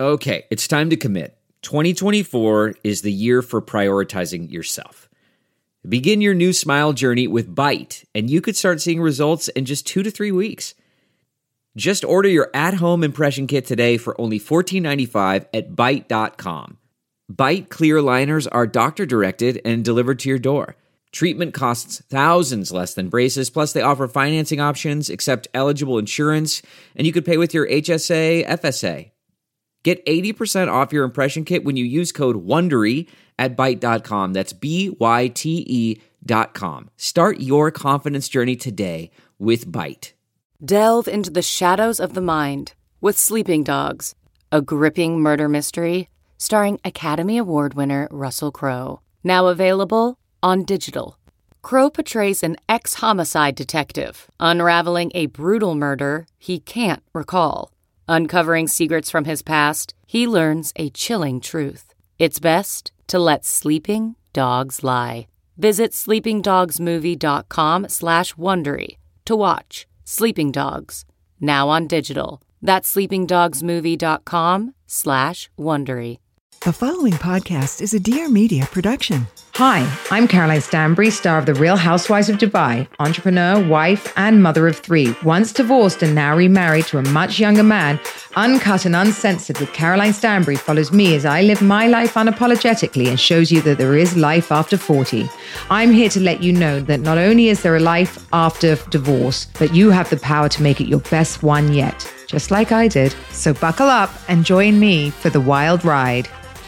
Okay, it's time to commit. 2024 is the year for prioritizing yourself. Begin your new smile journey with Byte, and you could start seeing results in just 2 to 3 weeks. Just order your at-home impression kit today for only $14.95 at Byte.com. Byte clear aligners are doctor-directed and delivered to your door. Treatment costs thousands less than braces, plus they offer financing options, accept eligible insurance, and you could pay with your HSA, FSA. Get 80% off your impression kit when you use code WONDERY at Byte.com. That's BYTE.com. Start your confidence journey today with Byte. Delve into the shadows of the mind with Sleeping Dogs, a gripping murder mystery starring Academy Award winner Russell Crowe. Now available on digital. Crowe portrays an ex-homicide detective unraveling a brutal murder he can't recall. Uncovering secrets from his past, he learns a chilling truth. It's best to let sleeping dogs lie. Visit sleepingdogsmovie.com/Wondery to watch Sleeping Dogs, now on digital. That's sleepingdogsmovie.com/Wondery. The following podcast is a Dear Media production. Hi, I'm Caroline Stanbury, star of The Real Housewives of Dubai, entrepreneur, wife, and mother of 3. Once divorced and now remarried to a much younger man, Uncut and Uncensored with Caroline Stanbury follows me as I live my life unapologetically and shows you that there is life after 40. I'm here to let you know that not only is there a life after divorce, but you have the power to make it your best one yet, just like I did. So buckle up and join me for the wild ride.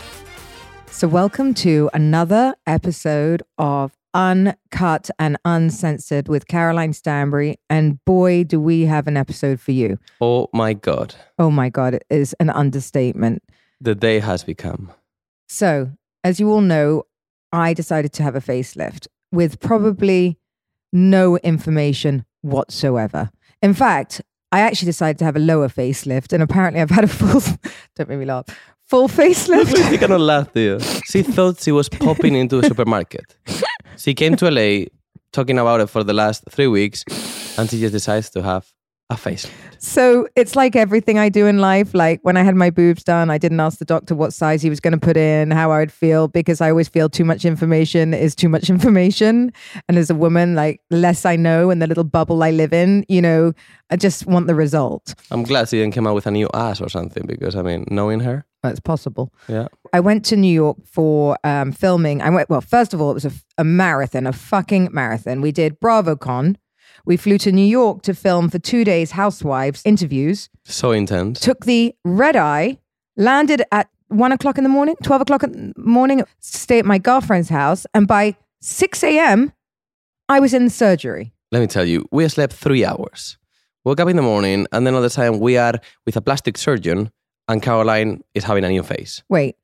So welcome to another episode of Uncut and Uncensored with Caroline Stanbury. And boy, do we have an episode for you. Oh my God. Oh my God, it is an understatement. The day has become. So, as you all know, I decided to have a facelift with probably no information whatsoever. In fact, I actually decided to have a lower facelift, and apparently I've had a full, don't make me laugh, full facelift. She cannot laugh, dear. She thought she was popping into a supermarket. She came to LA talking about it for the last 3 weeks, and she just decides to have a facelift. So it's like everything I do in life. Like when I had my boobs done, I didn't ask the doctor what size he was going to put in, how I would feel, because I always feel too much information is too much information. And as a woman, like the less I know and the little bubble I live in, you know, I just want the result. I'm glad she didn't come out with a new ass or something, because I mean, knowing her. That's possible. Yeah. I went to New York for filming. Well, first of all, it was a marathon, a fucking marathon. We did BravoCon. We flew to New York to film for 2 days housewives interviews. So intense. Took the red eye, landed at 1 o'clock in the morning, 12 o'clock in the morning, stay at my girlfriend's house. And by 6 a.m., I was in the surgery. Let me tell you, we slept 3 hours. Woke up in the morning, and then all the time we are with a plastic surgeon, and Caroline is having a new face. Wait,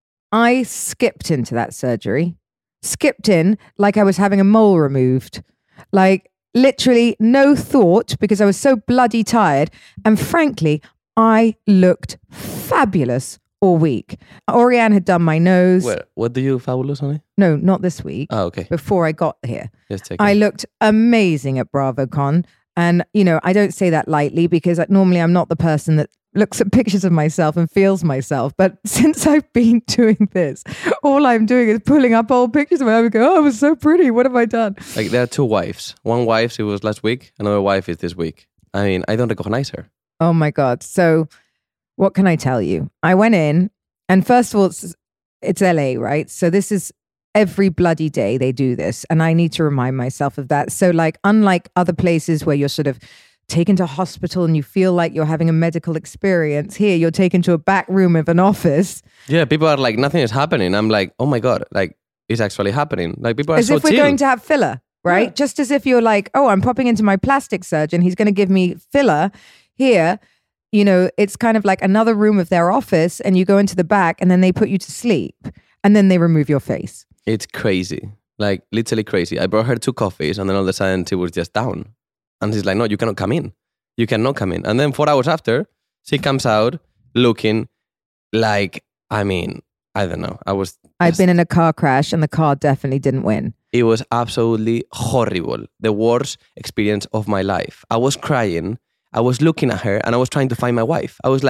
I skipped into that surgery. Skipped in like I was having a mole removed. Like, literally no thought, because I was so bloody tired. And frankly, I looked fabulous all week. Oriane had done my nose. Well, what do you fabulous, honey? No, not this week. Oh, okay. Before I got here. Just take I it. looked amazing at BravoCon. And, you know, I don't say that lightly because normally I'm not the person that looks at pictures of myself and feels myself. But since I've been doing this, all I'm doing is pulling up old pictures of myself and go, oh, I was so pretty. What have I done? Like, there are 2 wives. One wife, she was last week. Another wife is this week. I mean, I don't recognize her. Oh my God. So what can I tell you? I went in, and first of all, it's LA, right? So this is every bloody day they do this. And I need to remind myself of that. So like, unlike other places where you're sort of taken to hospital and you feel like you're having a medical experience, here you're taken to a back room of an office. Yeah, people are like, nothing is happening. I'm like, oh my God, like, it's actually happening. Like, people are as so if we're chill. going to have filler, right? Yeah. Just as if you're like, oh, I'm popping into my plastic surgeon. He's going to give me filler. Here, you know, it's kind of like another room of their office, and you go into the back and then they put you to sleep and then they remove your face. It's crazy. Like, literally crazy. I brought her 2 coffees, and then all of a sudden she was just down. And she's like, no, you cannot come in. You cannot come in. And then 4 hours after, she comes out looking like, I mean, I don't know. I'd been in a car crash and the car definitely didn't win. It was absolutely horrible. The worst experience of my life. I was crying. I was looking at her and I was trying to find my wife. I was like,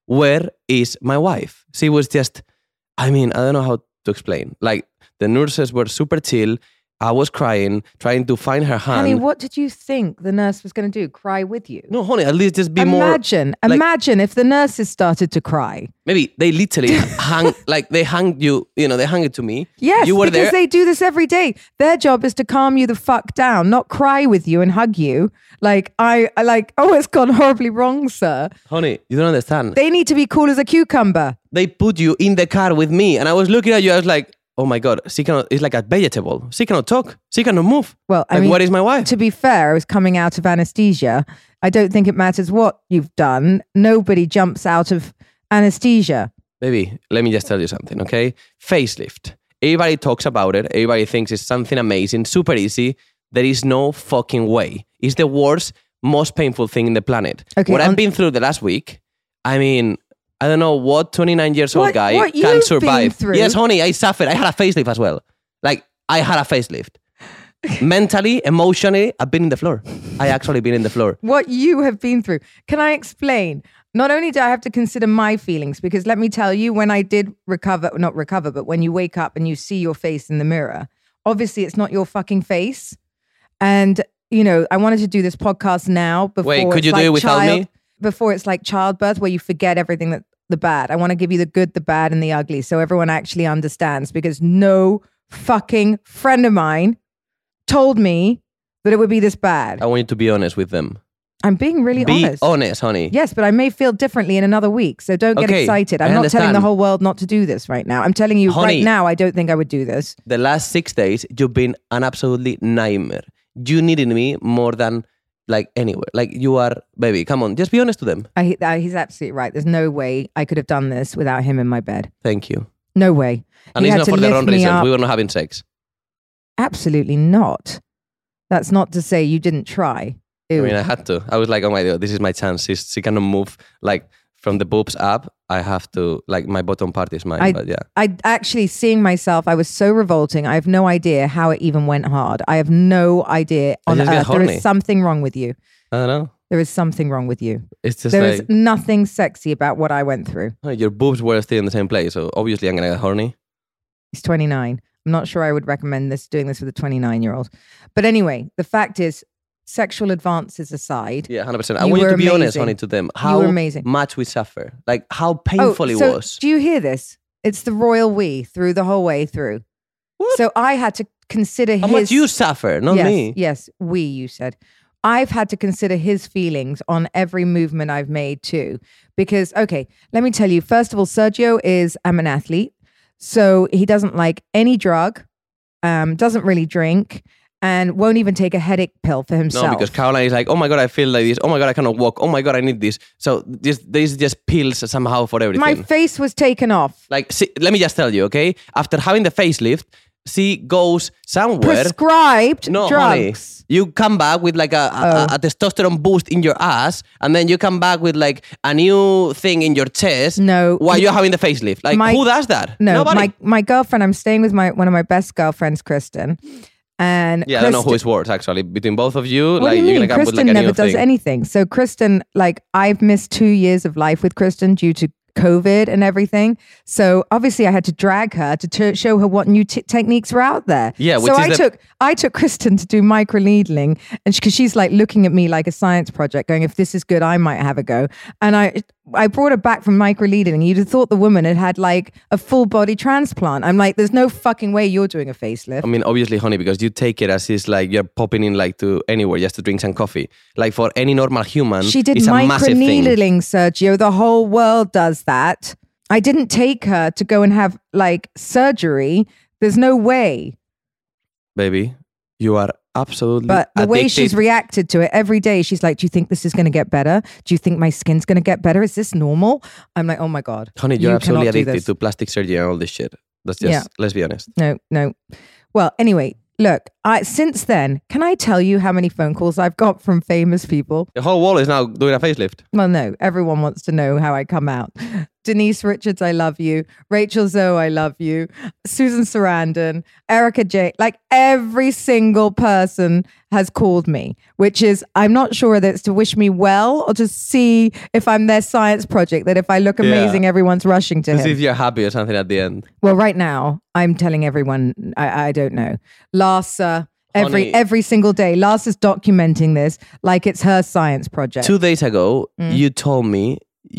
where is my wife? She was just, I don't know how to explain. Like, the nurses were super chill. I was crying, trying to find her hand. Honey, what did you think the nurse was going to do? Cry with you? No, honey, at least just be Imagine if the nurses started to cry. Maybe they literally they hung you, they hung it to me. Yes, you were because there. they do this every day. Their job is to calm you the fuck down, not cry with you and hug you. It's gone horribly wrong, sir. Honey, you don't understand. They need to be cool as a cucumber. They put you in the car with me, and I was looking at you, I was like, oh my God, she cannot, it's like a vegetable. She cannot talk. She cannot move. Well, what is my wife? To be fair, I was coming out of anesthesia. I don't think it matters what you've done. Nobody jumps out of anesthesia. Baby, let me just tell you something, okay? Facelift. Everybody talks about it. Everybody thinks it's something amazing, super easy. There is no fucking way. It's the worst, most painful thing in the planet. Okay, what I've been through the last week, I don't know what 29 years old guy can survive. Yes, honey, I suffered. I had a facelift as well. Like, I had a facelift. Mentally, emotionally, I've been in the floor. I actually been in the floor. What you have been through. Can I explain? Not only do I have to consider my feelings, because let me tell you, when I did not recover, but when you wake up and you see your face in the mirror, obviously it's not your fucking face. And, I wanted to do this podcast now before. Wait, could you do it without me? Before it's like childbirth, where you forget everything the bad. I want to give you the good, the bad, and the ugly, so everyone actually understands, because no fucking friend of mine told me that it would be this bad. I want you to be honest with them. I'm being really honest. Be honest, honey. Yes, but I may feel differently in another week, so don't get excited. I'm not telling the whole world not to do this right now. I'm telling you, honey, right now, I don't think I would do this. The last 6 days, you've been an absolutely nightmare. You needed me more than anywhere. You are, baby, come on, just be honest to them. He's absolutely right. There's no way I could have done this without him in my bed. Thank you. No way. And it's not for the wrong reasons. We were not having sex. Absolutely not. That's not to say you didn't try. Ew. I had to. I was like, oh my God, this is my chance. She cannot move from the boobs up. I have to, my bottom part is mine. But yeah. I actually, seeing myself, I was so revolting. I have no idea how it even went hard. I have no idea on earth. There is something wrong with you. I don't know. There is something wrong with you. It's just there is nothing sexy about what I went through. Your boobs were still in the same place, so obviously I'm going to get horny. He's 29. I'm not sure I would recommend doing this with a 29-year-old. But anyway, the fact is, sexual advances aside. Yeah, 100%. I want you to be honest, honey, to them. How much we suffer. How painful it was. Do you hear this? It's the royal we through the whole way through. What? So I had to consider how much you suffer, not me. Yes, you said. I've had to consider his feelings on every movement I've made too. Because, okay, let me tell you, first of all, Sergio is an athlete. So he doesn't like any drug, doesn't really drink, and won't even take a headache pill for himself. No, because Caroline is like, oh my God, I feel like this. Oh my God, I cannot walk. Oh my God, I need this. So there's just pills somehow for everything. My face was taken off. See, let me just tell you, okay? After having the facelift, she goes somewhere. Prescribed drugs. Honey, you come back with a testosterone boost in your ass, and then you come back with a new thing in your chest. No. While you're having the facelift. Who does that? No, nobody. My girlfriend, I'm staying with one of my best girlfriends, Kristen. And yeah, I don't know who is worse actually. Between both of you, what do you mean? Kristen never does anything. So Kristen, I've missed 2 years of life with Kristen due to COVID and everything. So obviously I had to drag her to show her what new techniques were out there. Yeah, so I took Kristen to do microneedling, and because she's looking at me like a science project, going, if this is good, I might have a go. And I brought her back from microneedling. You'd have thought the woman had a full body transplant. I'm like, there's no fucking way you're doing a facelift. I mean, obviously, honey, because you take it as is you're popping in to anywhere just to drink some coffee. For any normal human, she did it's microneedling, Sergio. The whole world does that. I didn't take her to go and have surgery. There's no way. Baby, you are absolutely But the addicted. way she's reacted to it every day, she's like, do you think this is going to get better? Do you think my skin's going to get better? Is this normal? I'm like, oh my God. Honey, you're absolutely addicted to plastic surgery and all this shit. That's just, let's be honest. No. Well, anyway, look, since then, can I tell you how many phone calls I've got from famous people? The whole wall is now doing a facelift. Well, no, everyone wants to know how I come out. Denise Richards, I love you. Rachel Zoe, I love you. Susan Sarandon, Erica J. Like every single person has called me, which is, I'm not sure whether it's to wish me well or to see if I'm their science project, that if I look amazing, everyone's rushing to As him. if you're happy or something at the end. Well, right now, I'm telling everyone, I don't know. Larsa, Honey. every single day, Larsa's documenting this like it's her science project. 2 days ago, you told me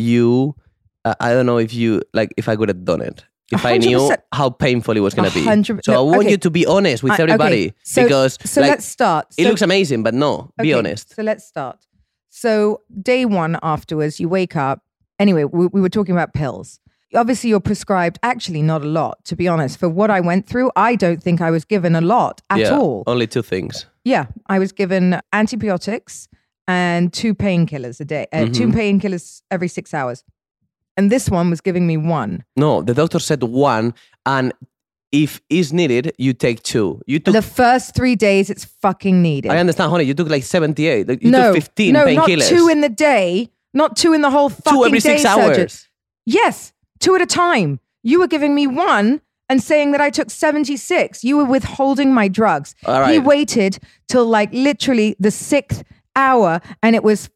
I don't know if I could have done it. If I knew 100%. how painful it was going to be. 100%. So I No, want okay. you to be honest with everybody. So because let's start. it So- looks amazing, but no, be Okay, honest. So let's start. So day one afterwards, you wake up. Anyway, we were talking about pills. Obviously, you're prescribed actually not a lot, to be honest. For what I went through, I don't think I was given a lot at all. Only 2 things. Yeah, I was given antibiotics and 2 painkillers a day, 2 painkillers every 6 hours. And this one was giving me 1. No, the doctor said 1, and if is needed, you take 2. You took. The first 3 days, it's fucking needed. I understand, honey. You took like 78. You no, took 15 no, painkillers. not 2 in the day, not 2 in the whole fucking 2 every day, 6 hours. Sergio. Yes, 2 at a time. You were giving me 1 and saying that I took 76. You were withholding my drugs. All right. He waited till like literally the 6th hour and it was,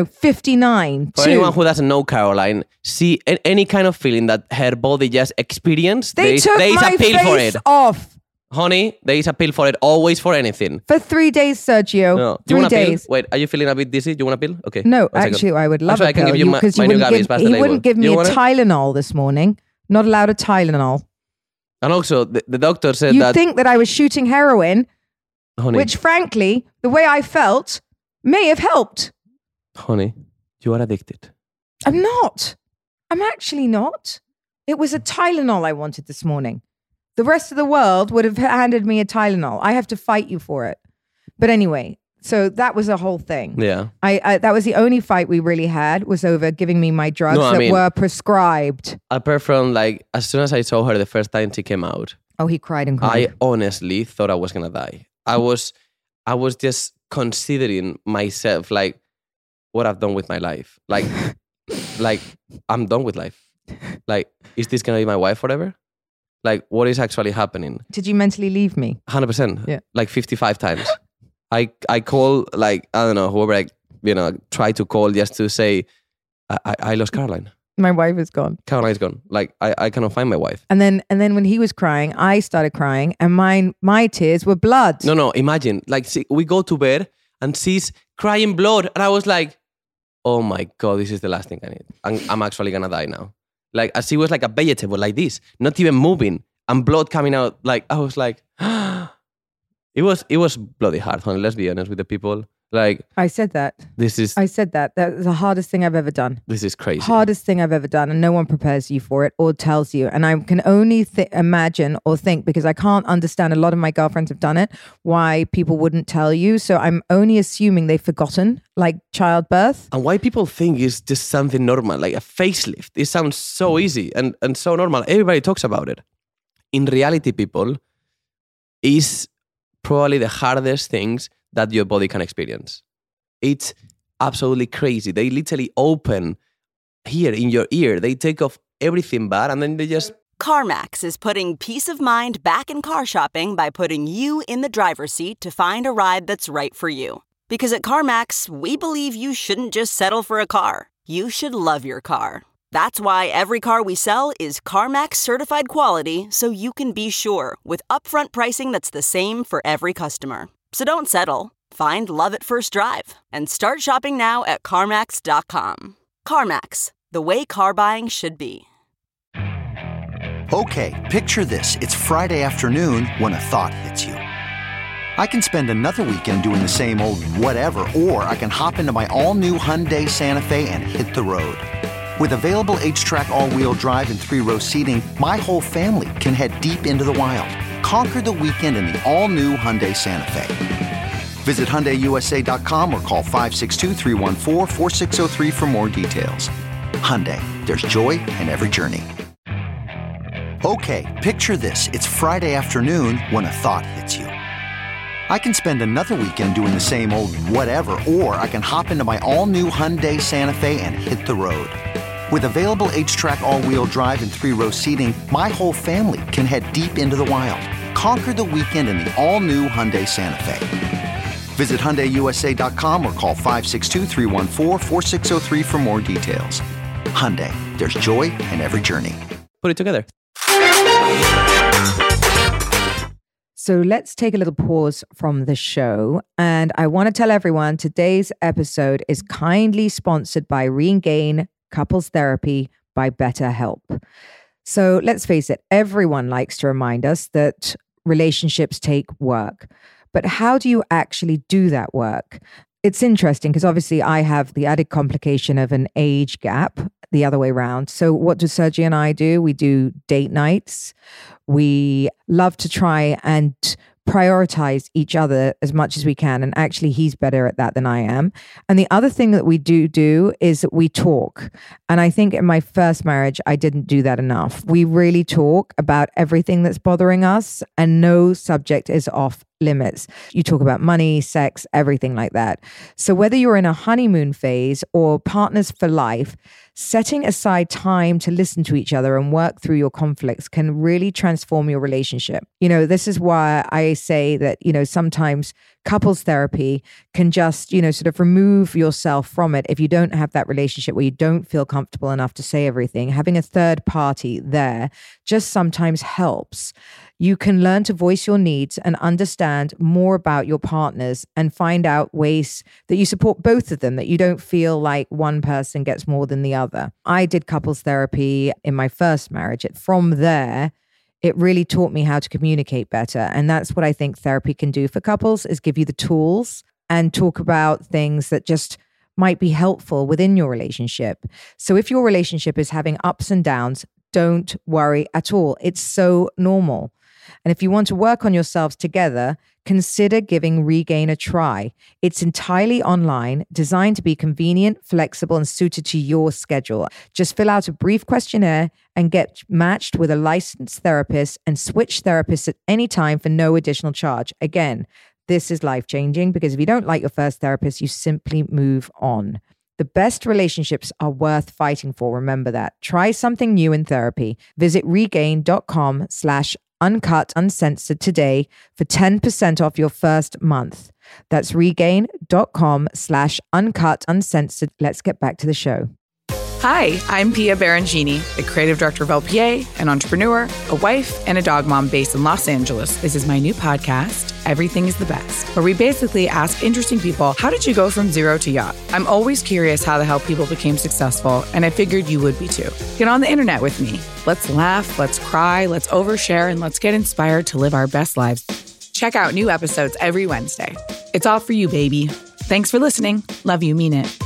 59. For too. anyone who doesn't know Caroline, see any kind of feeling that her body just experienced, They took there is my a pill for face it. off Honey, there is a pill for it, always for anything. for 3 days, Sergio. No. Do 3 you want a days. pill? Wait, are you feeling a bit dizzy? Do you want a pill? Okay. No, 1 second. actually, I would love Actually, a I can pill. give you my Because new wouldn't Gabby's give, past he the label. wouldn't give me You a want it? Tylenol this morning. Not allowed a Tylenol. And also, the doctor said You'd that... think that I was shooting heroin, honey, which frankly, the way I felt may have helped. honey, you are addicted. I'm not. I'm actually not. It was a Tylenol I wanted this morning. The rest of the world would have handed me a Tylenol. I have to fight you for it. But anyway, so that was a whole thing. Yeah. I that was the only fight we really had, was over giving me my drugs No, I that mean- were prescribed. Apart from, as soon as I saw her the first time she came out, Oh, he cried and I cried. honestly thought I was gonna die. I was just considering myself, what I've done with my life. Like I'm done with life. Is this gonna be my wife forever? What is actually happening? Did you mentally leave me? 100%. Yeah. 55 times. I call, I don't know, whoever try to call just to say, I lost Caroline. My wife is gone. Caroline's gone. I cannot find my wife. And then when he was crying, I started crying, and my tears were blood. No, imagine, we go to bed and she's crying blood. And I was like, oh my God, this is the last thing I need. I'm actually gonna die now. As she was like a vegetable like this, not even moving, and blood coming out. I was like, it was bloody hard, honey. Let's be honest with the people. I said that. This I said that. That was the hardest thing I've ever done. is crazy. Hardest thing I've ever done, and no one prepares you for it or tells you. And I can only imagine or think, because I can't understand, a lot of my girlfriends have done it, why people wouldn't tell you. So I'm only assuming they've forgotten, like childbirth. And why people think it's just something normal, like a facelift. It sounds so easy and so normal. Everybody talks about it. In reality, people, is probably the hardest things that your body can experience. It's absolutely crazy. They literally open here in your ear. They take off everything bad and then they just... CarMax is putting peace of mind back in car shopping by putting you in the driver's seat to find a ride that's right for you. Because at CarMax, we believe you shouldn't just settle for a car. You should love your car. That's why every car we sell is CarMax certified quality, so you can be sure, with upfront pricing that's the same for every customer. So don't settle. Find love at first drive and start shopping now at CarMax.com. CarMax, the way car buying should be. Okay, picture this. It's Friday afternoon when a thought hits you. I can spend another weekend doing the same old whatever, or I can hop into my all-new Hyundai Santa Fe and hit the road. With available H-Track all-wheel drive and 3-row seating, my whole family can head deep into the wild. Conquer the weekend in the all-new Hyundai Santa Fe. Visit HyundaiUSA.com or call 562-314-4603 for more details. Hyundai, there's joy in every journey. Okay, picture this. It's Friday afternoon when a thought hits you. I can spend another weekend doing the same old whatever, or I can hop into my all-new Hyundai Santa Fe and hit the road. With available H-Track all-wheel drive and 3-row seating, my whole family can head deep into the wild. Conquer the weekend in the all-new Hyundai Santa Fe. Visit HyundaiUSA.com or call 562-314-4603 for more details. Hyundai, there's joy in every journey. Put it together. So let's take a little pause from the show. And I want to tell everyone today's episode is kindly sponsored by Regain Couples Therapy by BetterHelp. So let's face it, everyone likes to remind us that relationships take work. But how do you actually do that work? It's interesting because obviously I have the added complication of an age gap the other way around. So what do Sergi and I do? We do date nights. We love to try and prioritize each other as much as we can. And actually, he's better at that than I am. And the other thing that we do is that we talk. And I think in my first marriage, I didn't do that enough. We really talk about everything that's bothering us and no subject is off limits. You talk about money, sex, everything like that. So whether you're in a honeymoon phase or partners for life, setting aside time to listen to each other and work through your conflicts can really transform your relationship. You know, this is why I say that, you know, sometimes couples therapy can just, you know, sort of remove yourself from it. If you don't have that relationship where you don't feel comfortable enough to say everything, having a third party there just sometimes helps. You can learn to voice your needs and understand more about your partners and find out ways that you support both of them, that you don't feel like one person gets more than the other. I did couples therapy in my first marriage. From there, it really taught me how to communicate better. And that's what I think therapy can do for couples, is give you the tools and talk about things that just might be helpful within your relationship. So if your relationship is having ups and downs, don't worry at all. It's so normal. And if you want to work on yourselves together, consider giving Regain a try. It's entirely online, designed to be convenient, flexible, and suited to your schedule. Just fill out a brief questionnaire and get matched with a licensed therapist and switch therapists at any time for no additional charge. Again, this is life-changing because if you don't like your first therapist, you simply move on. The best relationships are worth fighting for. Remember that. Try something new in therapy. Visit regain.com/Uncut Uncensored today for 10% off your first month. That's regain.com/Uncut Uncensored. Let's get back to the show. Hi, I'm Pia Barangini, the creative director of LPA, an entrepreneur, a wife, and a dog mom based in Los Angeles. This is my new podcast, Everything is the Best, where we basically ask interesting people, how did you go from zero to yacht? I'm always curious how the hell people became successful, and I figured you would be too. Get on the internet with me. Let's laugh, let's cry, let's overshare, and let's get inspired to live our best lives. Check out new episodes every Wednesday. It's all for you, baby. Thanks for listening. Love you, mean it.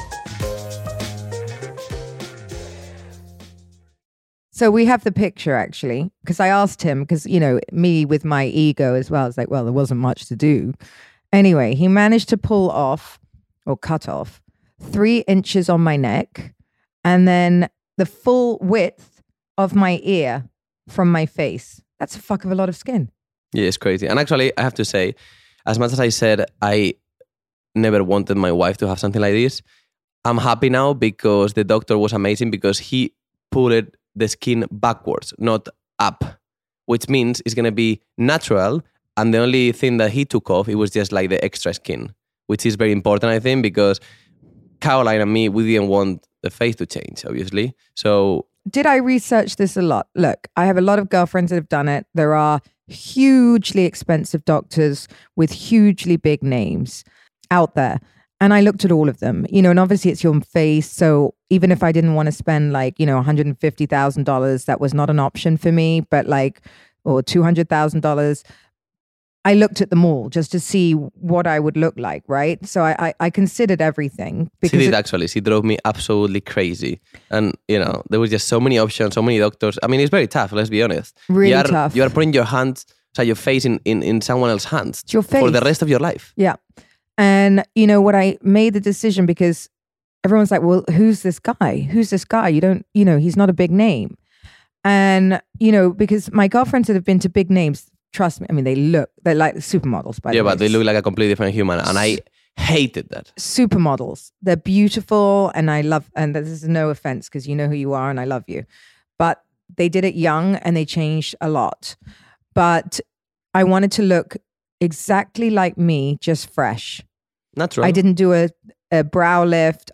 So we have the picture, actually, because I asked him, because, you know, me with my ego as well, it's like, well, there wasn't much to do. Anyway, he managed to pull off or cut off 3 inches on my neck and then the full width of my ear from my face. That's a fuck of a lot of skin. Yeah, it's crazy. And actually, I have to say, as much as I said I never wanted my wife to have something like this, I'm happy now because the doctor was amazing because he pulled the skin backwards, not up, which means it's going to be natural. And the only thing that he took off, it was just like the extra skin, which is very important, I think, because Caroline and me, we didn't want the face to change, obviously. So did I research this a lot? Look, I have a lot of girlfriends that have done it. There are hugely expensive doctors with hugely big names out there. And I looked at all of them, you know, and obviously it's your face. So even if I didn't want to spend like, you know, $150,000, that was not an option for me, but like, or $200,000, I looked at them all just to see what I would look like, right? So I considered everything. Because she did actually. She drove me absolutely crazy. And, you know, there was just so many options, so many doctors. I mean, it's very tough, let's be honest. Really tough. You are putting your hands, so your face in someone else's hands. It's your face. For the rest of your life. Yeah. And, you know, what I made the decision because everyone's like, well, who's this guy? Who's this guy? You don't, you know, he's not a big name. And, you know, because my girlfriends that have been to big names, trust me, I mean, they're like supermodels, by the way. Yeah, but they look like a completely different human. And I hated that. Supermodels. They're beautiful and I love, and this is no offense because you know who you are and I love you. But they did it young and they changed a lot. But I wanted to look exactly like me, just fresh. Natural. I didn't do a brow lift.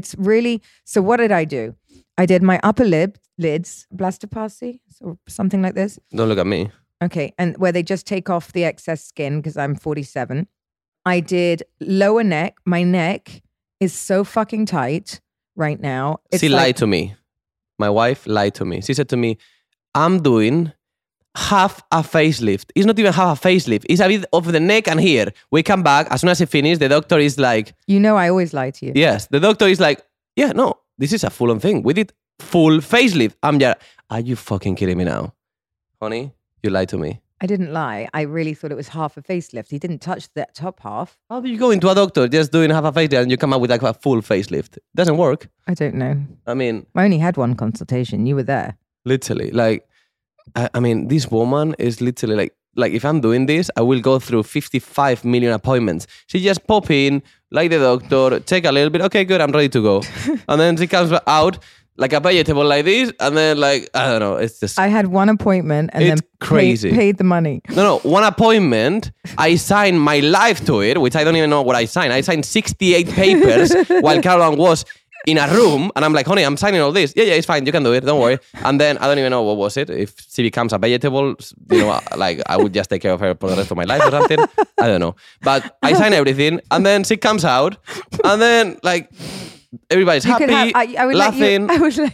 So what did I do? I did my upper lids, blasoplasty, or something like this. Don't look at me. Okay. And where they just take off the excess skin because I'm 47. I did lower neck. My neck is so fucking tight right now. She lied to me. My wife lied to me. She said to me, I'm doing half a facelift. It's not even half a facelift. It's a bit of the neck and here. We come back. As soon as I finish, the doctor is like... You know I always lie to you. Yes. The doctor is like, yeah, no, this is a full-on thing. We did full facelift. I'm just... Are you fucking kidding me now? Honey, you lied to me. I didn't lie. I really thought it was half a facelift. He didn't touch that top half. How do you go into a doctor just doing half a facelift and you come up with like a full facelift? Doesn't work. I don't know. I mean... I only had one consultation. You were there. Literally. Like, I mean, this woman is literally like if I'm doing this, I will go through 55 million appointments. She just pop in, like the doctor, take a little bit. Okay, good. I'm ready to go. And then she comes out like a vegetable like this. And then like, I don't know. It's just... I had one appointment and it's then crazy. Paid the money. No, one appointment. I signed my life to it, which I don't even know what I signed. I signed 68 papers while Caroline was in a room. And I'm like, honey, I'm signing all this. Yeah, it's fine. You can do it. Don't worry. And then I don't even know what was it. If she becomes a vegetable, you know, like I would just take care of her for the rest of my life or something. I don't know. But I sign everything. And then she comes out. And then like... Everybody's happy, laughing. I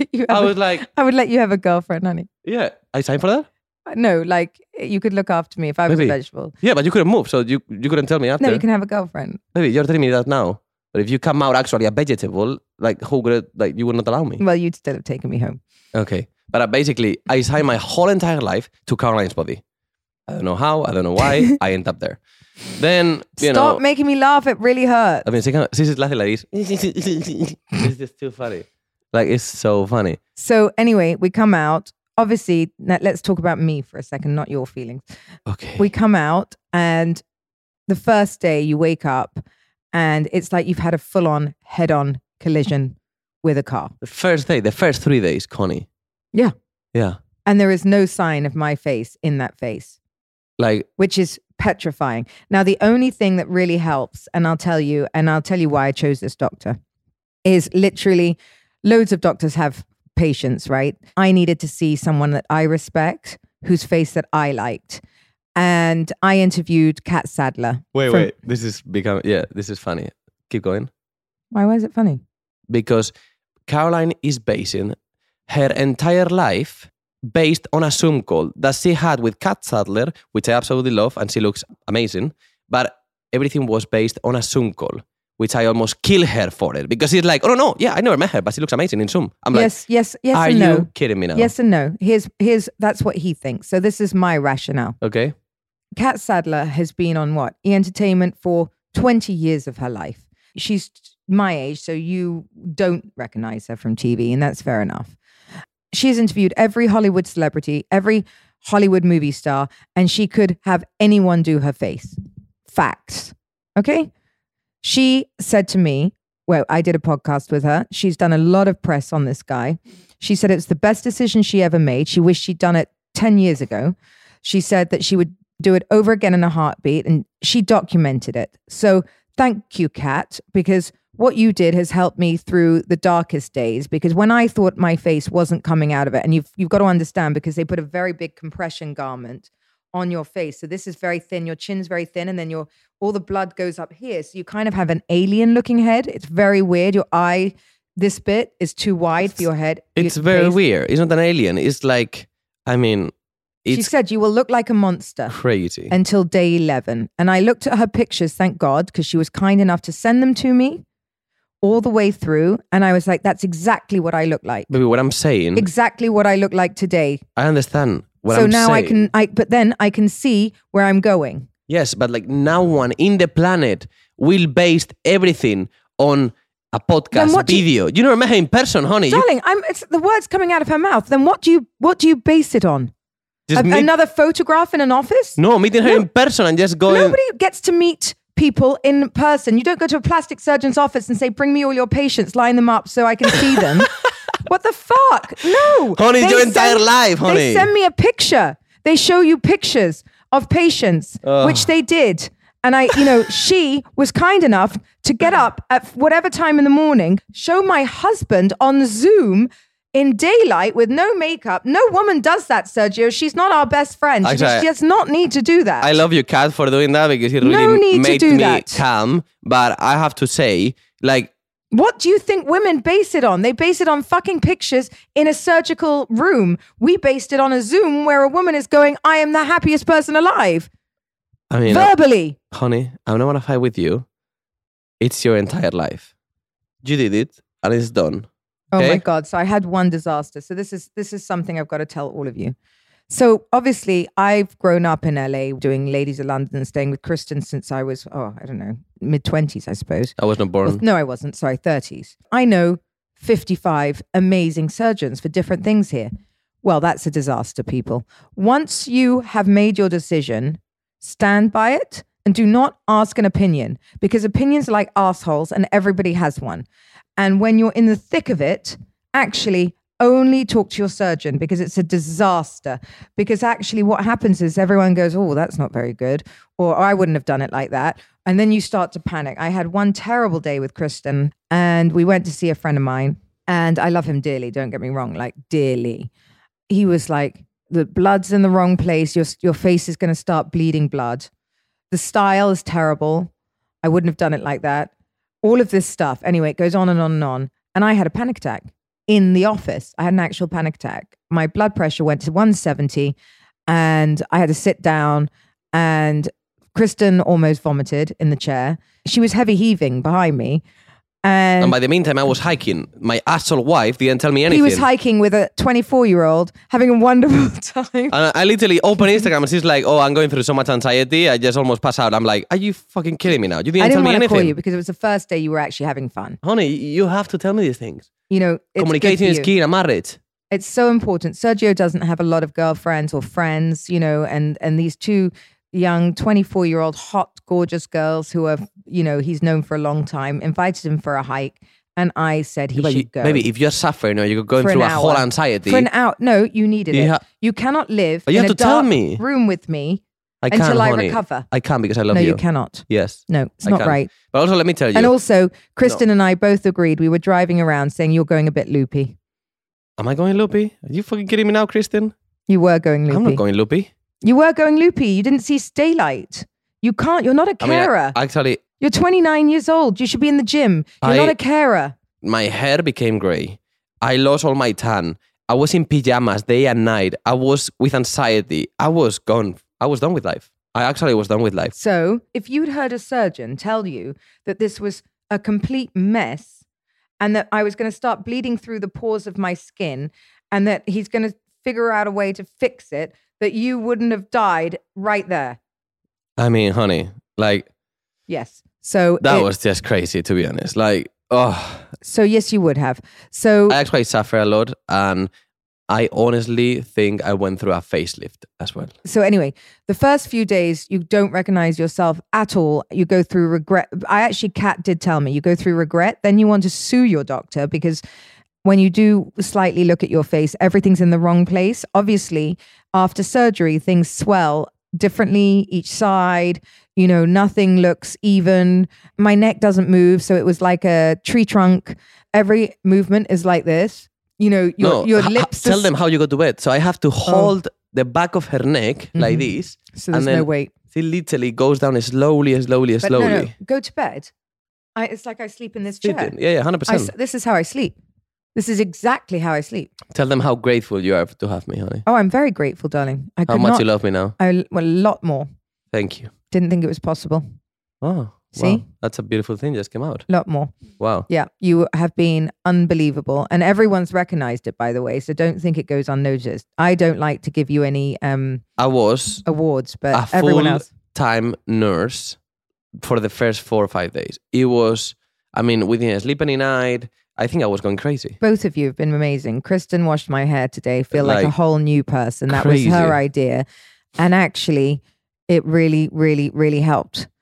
would let you have a girlfriend, honey. Yeah, I signed for that? No, like you could look after me if I was a vegetable. Yeah, but you couldn't move, so you couldn't tell me after. No, you can have a girlfriend. Maybe you're telling me that now. But if you come out actually a vegetable, like who would you would not allow me? Well, you'd still have taken me home. Okay, but basically, I signed my whole entire life to Caroline's body. I don't know how, I don't know why. I end up there. Then Stop making me laugh. It really hurts. I mean, she's laughing like this. It's just too funny. Like it's so funny. So anyway, we come out. Obviously, let's talk about me for a second, not your feelings. Okay. We come out, and the first day you wake up, and it's like you've had a full-on head-on collision with a car. The first day, the first 3 days, Connie. Yeah. Yeah. And there is no sign of my face in that face. Like, which is petrifying. Now, the only thing that really helps, and I'll tell you why I chose this doctor, is literally loads of doctors have patients, right? I needed to see someone that I respect, whose face that I liked. And I interviewed Kat Sadler. Wait. This is funny. Keep going. Why is it funny? Because Caroline is basing her entire life based on a Zoom call that she had with Kat Sadler, which I absolutely love, and she looks amazing. But everything was based on a Zoom call, which I almost kill her for it because she's like, oh no, yeah, I never met her, but she looks amazing in Zoom. I'm yes, are and no. you kidding me now? Yes and no. Here's that's what he thinks. So this is my rationale. Okay. Kat Sadler has been on E! Entertainment for 20 years of her life. She's my age, so you don't recognize her from TV, and that's fair enough. She's interviewed every Hollywood celebrity, every Hollywood movie star, and she could have anyone do her face. Facts. Okay? She said to me, well, I did a podcast with her. She's done a lot of press on this guy. She said it's the best decision she ever made. She wished she'd done it 10 years ago. She said that she would do it over again in a heartbeat, and she documented it. So thank you, Kat, because what you did has helped me through the darkest days, because when I thought my face wasn't coming out of it, and you've got to understand, because they put a very big compression garment on your face. So this is very thin, your chin's very thin, and then all the blood goes up here. So you kind of have an alien looking head. It's very weird. Your eye, this bit is too wide for your head. It's very weird. It's not an alien. It's like, I mean... She said you will look like a monster. Crazy. Until day 11. And I looked at her pictures, thank God, because she was kind enough to send them to me all the way through. And I was like, that's exactly what I look like. Maybe what I'm saying. Exactly what I look like today. I understand what I'm saying. So now but then I can see where I'm going. Yes, but like no one in the planet will base everything on a podcast video. You never met her in person, honey. Darling, it's the words coming out of her mouth. Then what do you base it on? Another photograph in an office? No, meeting her in person and just going... Nobody gets to meet people in person. You don't go to a plastic surgeon's office and say, bring me all your patients, line them up so I can see them. What the fuck? No. Honey, it's your entire life, honey. They send me a picture. They show you pictures of patients, which they did. And she was kind enough to get up at whatever time in the morning, show my husband on Zoom in daylight with no makeup. No woman does that, Sergio. She's not our best friend. She does not need to do that. I love you, Kat, for doing that because it really made me calm. But I have to say, like, what do you think women base it on? They base it on fucking pictures in a surgical room. We based it on a Zoom where a woman is going, I am the happiest person alive. I mean, verbally. Honey, I don't want to fight with you. It's your entire life. You did it and it's done. Okay? Oh my God. So I had one disaster. So this is something I've got to tell all of you. So obviously I've grown up in LA doing Ladies of London, staying with Kristen since I was, mid-20s, I suppose. I was not born. Well, no, I wasn't. Sorry, 30s. I know 55 amazing surgeons for different things here. Well, that's a disaster, people. Once you have made your decision, stand by it and do not ask an opinion, because opinions are like assholes and everybody has one. And when you're in the thick of it, actually only talk to your surgeon, because it's a disaster. Because actually what happens is everyone goes, oh, that's not very good. Or I wouldn't have done it like that. And then you start to panic. I had one terrible day with Kristen and we went to see a friend of mine, and I love him dearly. Don't get me wrong, like dearly. He was like, the blood's in the wrong place. Your face is going to start bleeding blood. The style is terrible. I wouldn't have done it like that. All of this stuff. Anyway, it goes on and on and on. And I had a panic attack in the office. I had an actual panic attack. My blood pressure went to 170 and I had to sit down, and Kristen almost vomited in the chair. She was heavy heaving behind me. And by the meantime, I was hiking. My asshole wife didn't tell me anything. He was hiking with a 24-year-old, having a wonderful time. And I literally open Instagram and she's like, oh, I'm going through so much anxiety. I just almost passed out. I'm like, are you fucking kidding me now? You didn't tell me anything. I didn't want to call you because it was the first day you were actually having fun. Honey, you have to tell me these things. It's communication is key in a marriage. It's so important. Sergio doesn't have a lot of girlfriends or friends, and these two young 24-year-old hot, gorgeous girls who are, he's known for a long time, invited him for a hike. And I said he should go. Maybe if you're suffering or you're going through a whole anxiety. For an hour. No, you needed it. You cannot live in a dark room with me until I recover. I can't, because I love you. No, you cannot. Yes. No, it's not right. But also, let me tell you. And also, Kristen and I both agreed. We were driving around saying you're going a bit loopy. Am I going loopy? Are you fucking kidding me now, Kristen? You were going loopy. I'm not going loopy. You were going loopy. You didn't see daylight. You can't. You're not a carer. Actually, you're 29 years old. You should be in the gym. You're not a carer. My hair became grey. I lost all my tan. I was in pajamas day and night. I was with anxiety. I was gone. I was done with life. I actually was done with life. So if you'd heard a surgeon tell you that this was a complete mess and that I was going to start bleeding through the pores of my skin and that he's going to figure out a way to fix it, that you wouldn't have died right there. I mean, honey, like... Yes. So that was just crazy, to be honest. Like, oh. So yes, you would have. So I actually suffer a lot, and I honestly think I went through a facelift as well. So anyway, the first few days, you don't recognize yourself at all. You go through regret. Kat did tell me, you go through regret. Then you want to sue your doctor because when you do slightly look at your face, everything's in the wrong place. Obviously, after surgery, things swell differently each side. Nothing looks even. My neck doesn't move. So it was like a tree trunk. Every movement is like this. Your lips. Tell them how you go to bed. So I have to hold the back of her neck like this. So there's no weight. She literally goes down slowly. No. Go to bed. It's like I sleep in this chair. Yeah, 100%. This is how I sleep. This is exactly how I sleep. Tell them how grateful you are to have me, honey. Oh, I'm very grateful, darling. How much you love me now? A lot more. Thank you. Didn't think it was possible. Oh, see? Wow. That's a beautiful thing just came out. A lot more. Wow. Yeah, you have been unbelievable. And everyone's recognized it, by the way. So don't think it goes unnoticed. I don't like to give you any I was awards, but a everyone else. full-time nurse for the first 4 or 5 days. It was, we didn't sleep any night. I think I was going crazy. Both of you have been amazing. Kristen washed my hair today. Feel like a whole new person. That was her idea. And actually, it really, really, really helped.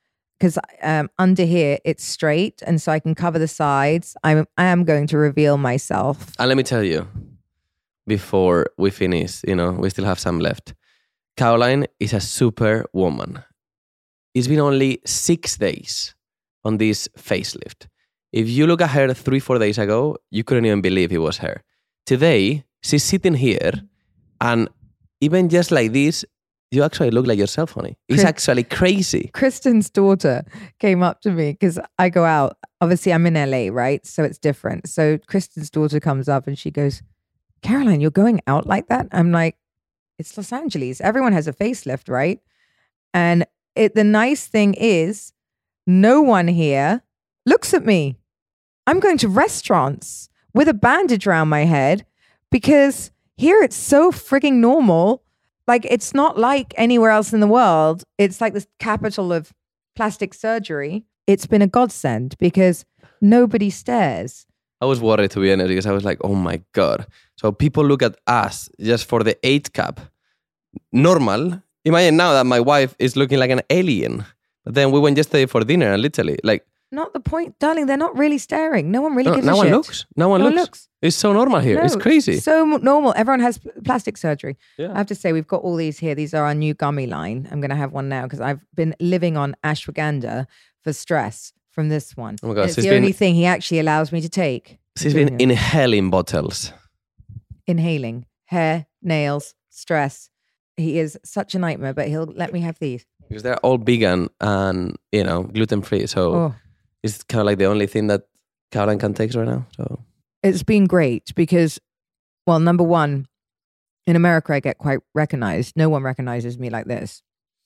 because under here it's straight, and so I can cover the sides. I am going to reveal myself. And let me tell you, before we finish, we still have some left. Caroline is a super woman. It's been only 6 days on this facelift. If you look at her 3-4 days ago, you couldn't even believe it was her. Today, she's sitting here, and even just like this, you actually look like yourself, honey. It's actually crazy. Kristen's daughter came up to me because I go out. Obviously, I'm in LA, right? So it's different. So Kristen's daughter comes up and she goes, Caroline, you're going out like that? I'm like, it's Los Angeles. Everyone has a facelift, right? And the nice thing is, no one here looks at me. I'm going to restaurants with a bandage around my head because here it's so frigging normal. Like, it's not like anywhere else in the world. It's like the capital of plastic surgery. It's been a godsend because nobody stares. I was worried, to be honest, because I was like, oh my God. So people look at us just for the 8 cap. Normal. Imagine now that my wife is looking like an alien. But then we went yesterday for dinner and literally, like... Not the point, darling. They're not really staring. No one really gives a shit. No one looks. It's so normal here. No, it's crazy. So normal. Everyone has plastic surgery. Yeah. I have to say, we've got all these here. These are our new gummy line. I'm going to have one now because I've been living on ashwagandha for stress from this one. Oh my God. It's the only thing he actually allows me to take. She's been inhaling bottles. Inhaling. Hair, nails, stress. He is such a nightmare, but he'll let me have these. Because they're all vegan and, gluten-free. So it's kind of like the only thing that Caroline can take right now. So it's been great because, well, number one, in America, I get quite recognized. No one recognizes me like this.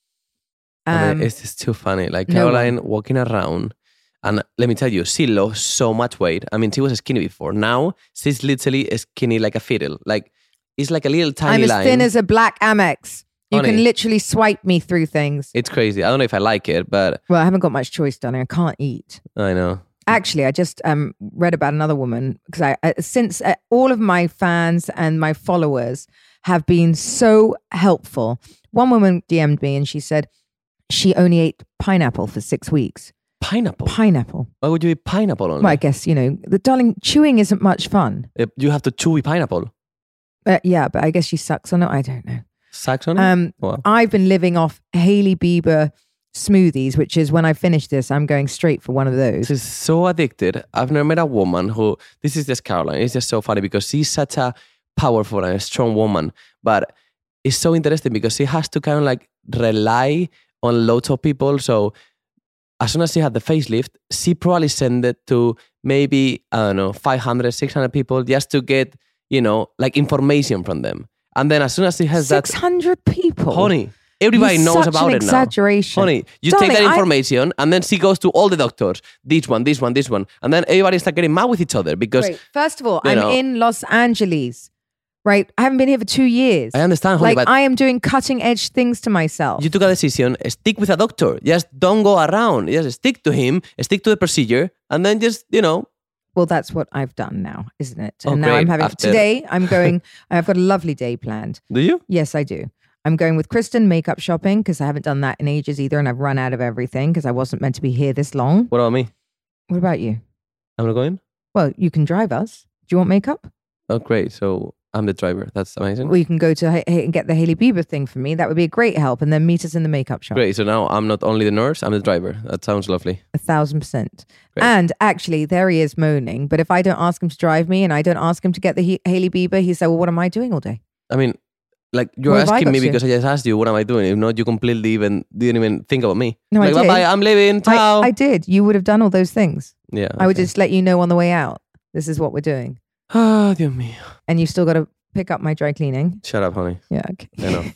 It's just too funny. Like Caroline walking around, and let me tell you, she lost so much weight. I mean, she was skinny before. Now she's literally skinny like a fiddle. Like, it's like a little tiny line. I'm as thin as a black Amex. You can literally swipe me through things. It's crazy. I don't know if I like it, but... Well, I haven't got much choice, darling. I can't eat. I know. Actually, I just read about another woman because since all of my fans and my followers have been so helpful. One woman DM'd me and she said she only ate pineapple for 6 weeks. Pineapple? Pineapple. Why would you eat pineapple on Well, I guess, darling, chewing isn't much fun. You have to chew pineapple. Yeah, but I guess she sucks on it. I don't know. Sucks on it? Wow. I've been living off Hailey Bieber smoothies, which is when I finish this, I'm going straight for one of those. She's so addicted. I've never met a woman who, this is just Caroline. It's just so funny because she's such a powerful and a strong woman. But it's so interesting because she has to kind of like rely on lots of people. So as soon as she had the facelift, she probably sent it to maybe, 500, 600 people just to get, like information from them. And then as soon as she has 600 people? Honey, everybody knows about it now. Exaggeration. Honey, you darling, take that information and then she goes to all the doctors. This one. And then everybody starts getting mad with each other because... Wait, first of all, I'm in Los Angeles, right? I haven't been here for 2 years. I understand, honey, but but... I am doing cutting edge things to myself. You took a decision, stick with a doctor. Just don't go around. Just stick to him, stick to the procedure, and then just, Well, that's what I've done now, isn't it? And now I'm having... Today, I'm going... I've got a lovely day planned. Do you? Yes, I do. I'm going with Kristen makeup shopping because I haven't done that in ages either, and I've run out of everything because I wasn't meant to be here this long. What about me? What about you? I'm not going? Well, you can drive us. Do you want makeup? Oh, great. So I'm the driver. That's amazing. Well, you can go to and get the Hailey Bieber thing for me. That would be a great help, and then meet us in the makeup shop. Great. So now I'm not only the nurse, I'm the driver. That sounds lovely. 1,000%. Great. And actually, there he is moaning. But if I don't ask him to drive me and I don't ask him to get the Hailey Bieber, he said, well, what am I doing all day? I mean, like you're asking me because I just asked you, what am I doing? If not, you completely didn't even think about me. No, like, I did. Bye-bye, I'm leaving. Ciao. I did. You would have done all those things. Yeah. Okay. I would just let you know on the way out. This is what we're doing. Ah, Dios mío. And you've still got to pick up my dry cleaning. Shut up, honey. Yeah, okay. I know.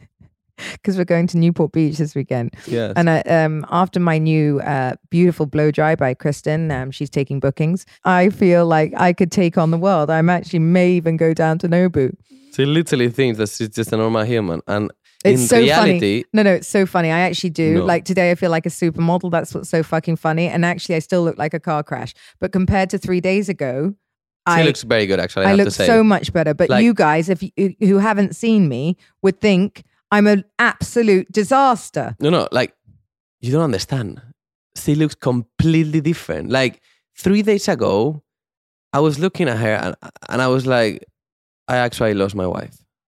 Because we're going to Newport Beach this weekend. Yes. And after my new beautiful blow dry by Kristen, she's taking bookings. I feel like I could take on the world. I may even go down to Nobu. She literally thinks that she's just a normal human. And it's in so reality... funny. No, it's so funny. I actually do. No. Like today I feel like a supermodel. That's what's so fucking funny. And actually I still look like a car crash. But compared to 3 days ago... She looks very good, actually, I have look to say. so much better. But you guys, if you, who haven't seen me, would think I'm an absolute disaster. No, like, you don't understand. she looks completely different. Like 3 days ago, I was looking at her and I was like, I actually lost my wife.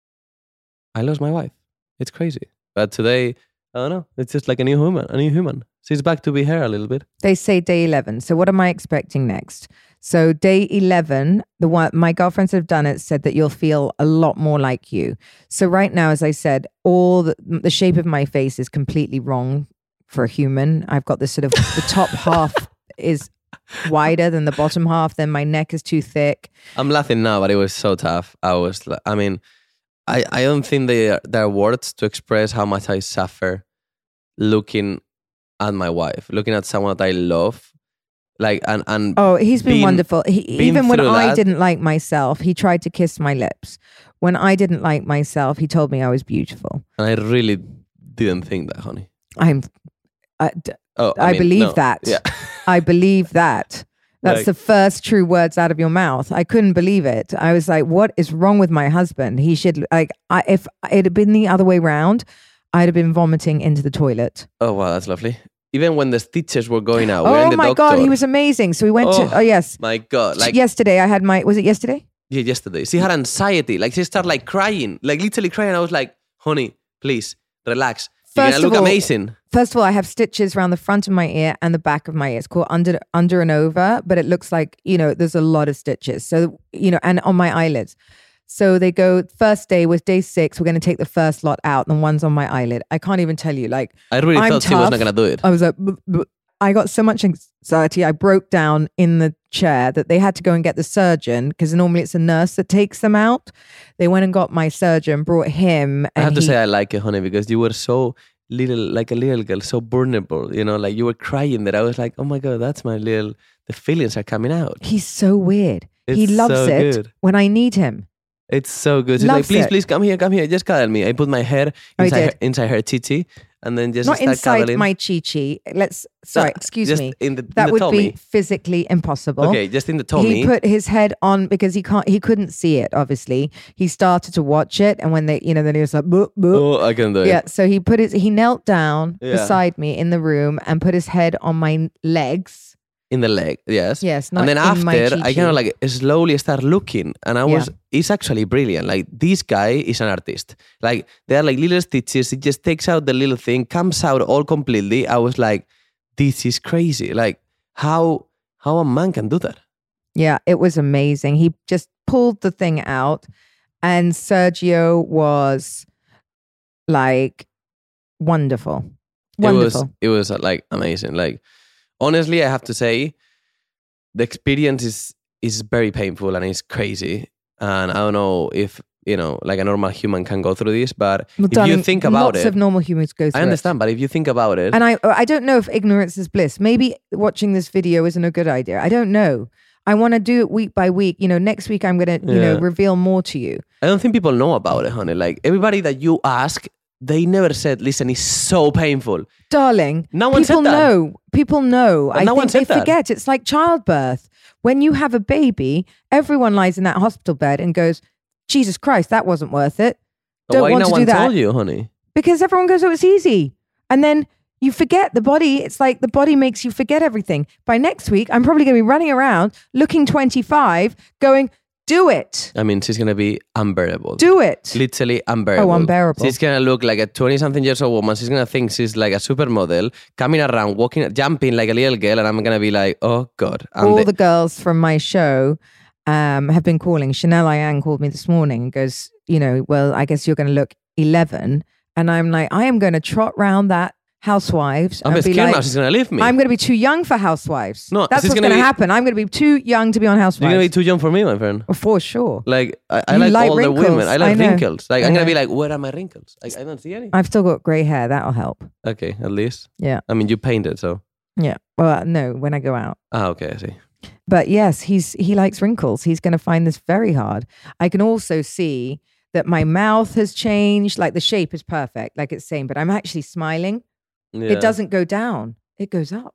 I lost my wife. It's crazy. But today, I don't know. It's just like a new human. She's back to be her a little bit. They say day 11. So what am I expecting next? So day 11, the one my girlfriends that have done it said that you'll feel a lot more like you. So right now, as I said, all the shape of my face is completely wrong for a human. I've got this sort of, the top half is wider than the bottom half. Then my neck is too thick. I'm laughing now, but it was so tough. I don't think there are words to express how much I suffer looking at my wife, looking at someone that I love. Like and oh, he's been wonderful. Even when I that, didn't like myself, he tried to kiss my lips. When I didn't like myself, he told me I was beautiful. And I really didn't think that, honey. I believe that. Yeah. I believe that. That's Like- the first true words out of your mouth. I couldn't believe it. I was like, what is wrong with my husband? He should, if it had been the other way round, I'd have been vomiting into the toilet. Oh, wow, that's lovely. Even when the stitches were going out, we were in Oh the my doctor. God, he was amazing. So we went to, yes. My God. Like, Yesterday I had was it yesterday? yeah, yesterday. She had anxiety. Like, she started like crying, like literally crying. I was like, honey, please, relax. You're First going to of look all- amazing. First of all, I have stitches around the front of my ear and the back of my ear. It's called under and over, but it looks like, there's a lot of stitches. So, and on my eyelids. So they go, first day was day 6. We're going to take the first lot out and the one's on my eyelid. I can't even tell you, like, I really I'm thought she was tough. not going to do it. I was like, I got so much anxiety. I broke down in the chair that they had to go and get the surgeon because normally it's a nurse that takes them out. They went and got my surgeon, brought him. I have and to say I like it, honey, because you were so little, like a little girl, so vulnerable, like you were crying that I was like, oh my God, that's the feelings are coming out. he's so weird. He It's loves so it good. when I need him. It's so good. She's Loves like, it. please, come here, just cuddle me. I put my hair Oh, he inside her titty and then just Not start inside cuddling. my chi-chi. Excuse just me. in the That would tummy. be physically impossible. Okay, just in the tummy. He put his head on because he couldn't see it, obviously. He started to watch it and when then he was like, boop, boop. Oh, I can do it. Yeah, so he knelt down Yeah. beside me in the room and put his head on my legs. In the leg, yes. Yes, not and then in my after, I chi-chi. kind of like slowly start looking, and it's actually brilliant. Like, this guy is an artist. Like, there are like little stitches. He just takes out the little thing, comes out all completely. I was like, this is crazy. Like, how a man can do that? Yeah, it was amazing. He just pulled the thing out and Sergio was like wonderful. Wonderful. It was like amazing. Like, honestly, I have to say, the experience is very painful and it's crazy. And I don't know if, like a normal human can go through this, but Well, if darling, you think about lots it, of normal humans go through I understand, but if you think about it, And I don't know if ignorance is bliss. Maybe watching this video isn't a good idea. I don't know. I want to do it week by week. Next week I'm going to, Yeah. reveal more to you. I don't think people know about it, honey. Like, everybody that you ask, they never said, listen, it's so painful. Darling, No one people said that. know. People know. But I no one think they said that. forget. It's like childbirth. When you have a baby, everyone lies in that hospital bed and goes, Jesus Christ, that wasn't worth it. Don't Why want no to one do that. told you, honey? Because everyone goes, oh, it's easy. And then you forget the body. It's like the body makes you forget everything. By next week, I'm probably going to be running around looking 25, going, do it. I mean, she's going to be unbearable. Do it. Literally unbearable. Oh, unbearable. She's going to look like a 20-something years old woman. She's going to think she's like a supermodel, coming around, walking, jumping like a little girl, and I'm going to be like, oh, God. All the girls from my show have been calling. Chanel Ayang called me this morning and goes, well, I guess you're going to look 11. And I'm like, I am going to trot round that Housewives. I'm and be scared like, now she's going to leave me. I'm going to be too young for Housewives. No, that's she's what's gonna going to be- happen. I'm going to be too young to be on Housewives. You're going to be too young for me, my friend. For sure. Like, I You like like older wrinkles. women. I I like know. wrinkles. Like, I I'm going to know. be like, where are my wrinkles? I don't see any. I've still got grey hair. That'll help. Okay, at least. Yeah. I mean, you painted, so. Yeah. Well, no, when I go out. Okay, I see. But yes, he likes wrinkles. He's going to find this very hard. I can also see that my mouth has changed. Like the shape is perfect, like it's same, but I'm actually smiling. Yeah. It doesn't go down. It goes up.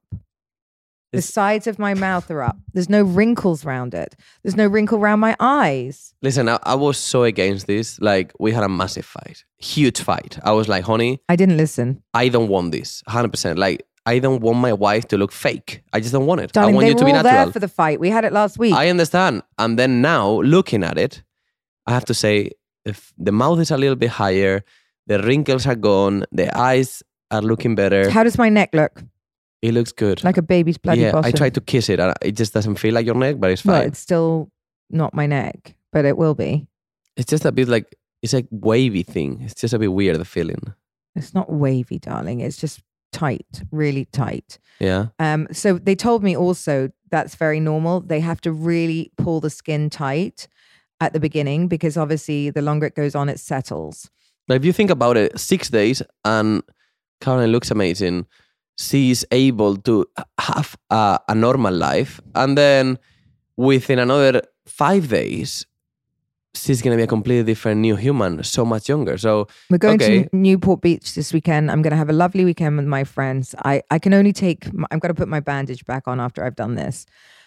The It's- sides of my mouth are up. There's no wrinkles around it. There's no wrinkle around my eyes. Listen, I was so against this. Like, we had a massive fight. Huge fight. I was like, honey, I didn't listen. I don't want this. 100%. Like, I don't want my wife to look fake. I just don't want it. Darling, I want you to be they were all natural. there for the fight. We had it last week. I understand. And then now, looking at it, I have to say, if the mouth is a little bit higher, the wrinkles are gone, the eyes are looking better. How does my neck look? It looks good. Like a baby's bloody yeah, bottom. I tried to kiss it, and it just doesn't feel like your neck, but it's fine. Well, it's still not my neck, but it will be. It's just a bit like, it's like wavy thing. It's just a bit weird, the feeling. It's not wavy, darling. It's just tight, really tight. Yeah. So they told me also that's very normal. They have to really pull the skin tight at the beginning because obviously the longer it goes on, it settles. But if you think about it, 6 days and Caroline looks amazing. She's able to have a normal life. And then within another 5 days, she's going to be a completely different new human, so much younger. So we're going to Newport Beach this weekend. I'm going to have a lovely weekend with my friends. I can only take, I'm going to put my bandage back on after I've done this.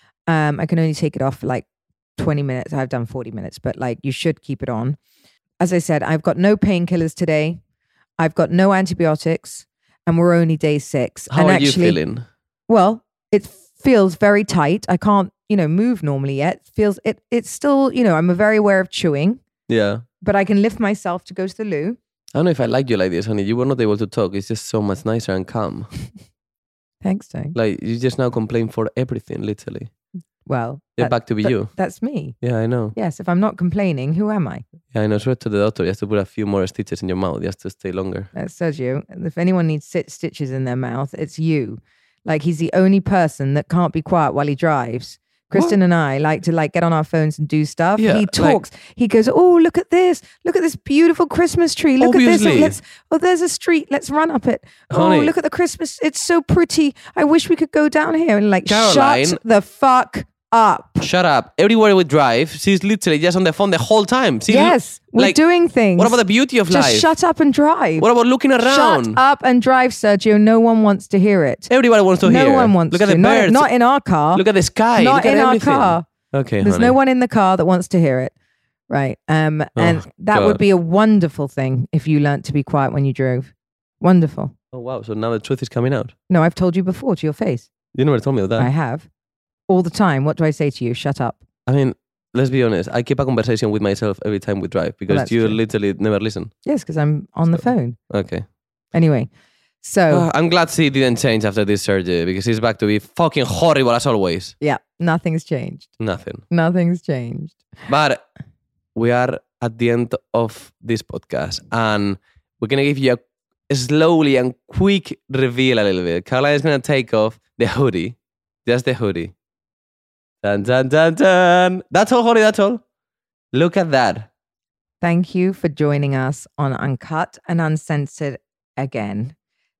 I can only take it off for like 20 minutes. I've done 40 minutes, but like you should keep it on. As I said, I've got no painkillers today. I've got no antibiotics and we're only day 6. How are you feeling? Well, it feels very tight. I can't, move normally yet. It's still, I'm very aware of chewing. Yeah. But I can lift myself to go to the loo. I don't know if I like you like this, honey. You were not able to talk. It's just so much nicer and calm. Thanks, Jane. Like, you just now complain for everything, literally. Well, you're back to be you. That's me. Yeah, I know. Yes, if I'm not complaining, who am I? Yeah, I know. Swear to the doctor, you have to put a few more stitches in your mouth just to stay longer. That's Sergio. If anyone needs stitches in their mouth, it's you. Like, he's the only person that can't be quiet while he drives. Kristen and I like to get on our phones and do stuff. Yeah, he talks. He goes, oh, look at this. Look at this beautiful Christmas tree. Look Obviously. at this. There's a street. Let's run up it. Honey. Oh, look at the Christmas. It's so pretty. I wish we could go down here. And Caroline, shut the fuck up. Shut up. Everywhere we drive, she's literally just on the phone the whole time. Yes, we're doing things. What about the beauty of life? Just shut up and drive. What about looking around? Shut up and drive, Sergio. No one wants to hear it. Everybody wants to hear. No one wants to. Look at the birds. Not in our car. Look at the sky. Not Look at in everything. our car. Okay, There's honey. no one in the car that wants to hear it. Right. And that God. would be a wonderful thing if you learnt to be quiet when you drove. Wonderful. Oh, wow. So now the truth is coming out. No, I've told you before to your face. You never told me that. I have. All the time. What do I say to you? Shut up. I mean, let's be honest. I keep a conversation with myself every time we drive because that's you true. literally never listen. Yes, because I'm on the phone. Okay. Anyway, so I'm glad she didn't change after this surgery because he's back to be fucking horrible as always. yeah, nothing's changed. Nothing. Nothing's changed. But we are at the end of this podcast and we're going to give you a slowly and quick reveal a little bit. Caroline is going to take off the hoodie. Just the hoodie. Dun, dun, dun, dun. That's all, honey. That's all. Look at that. Thank you for joining us on Uncut and Uncensored again.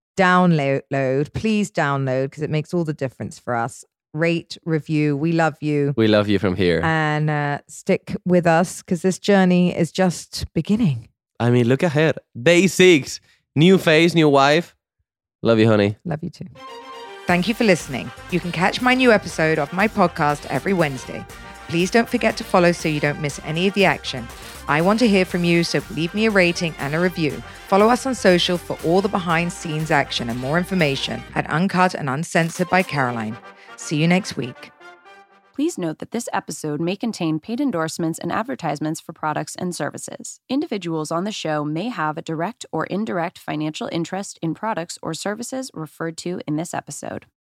Download, please download because it makes all the difference for us. Rate, review, we love you. We love you from here. And stick with us because this journey is just beginning. I mean, look ahead. Day 6. New face, new wife. Love you, honey. Love you too. Thank you for listening. You can catch my new episode of my podcast every Wednesday. Please don't forget to follow so you don't miss any of the action. I want to hear from you, so leave me a rating and a review. Follow us on social for all the behind-scenes action and more information at Uncut and Uncensored by Caroline. See you next week. Please note that this episode may contain paid endorsements and advertisements for products and services. Individuals on the show may have a direct or indirect financial interest in products or services referred to in this episode.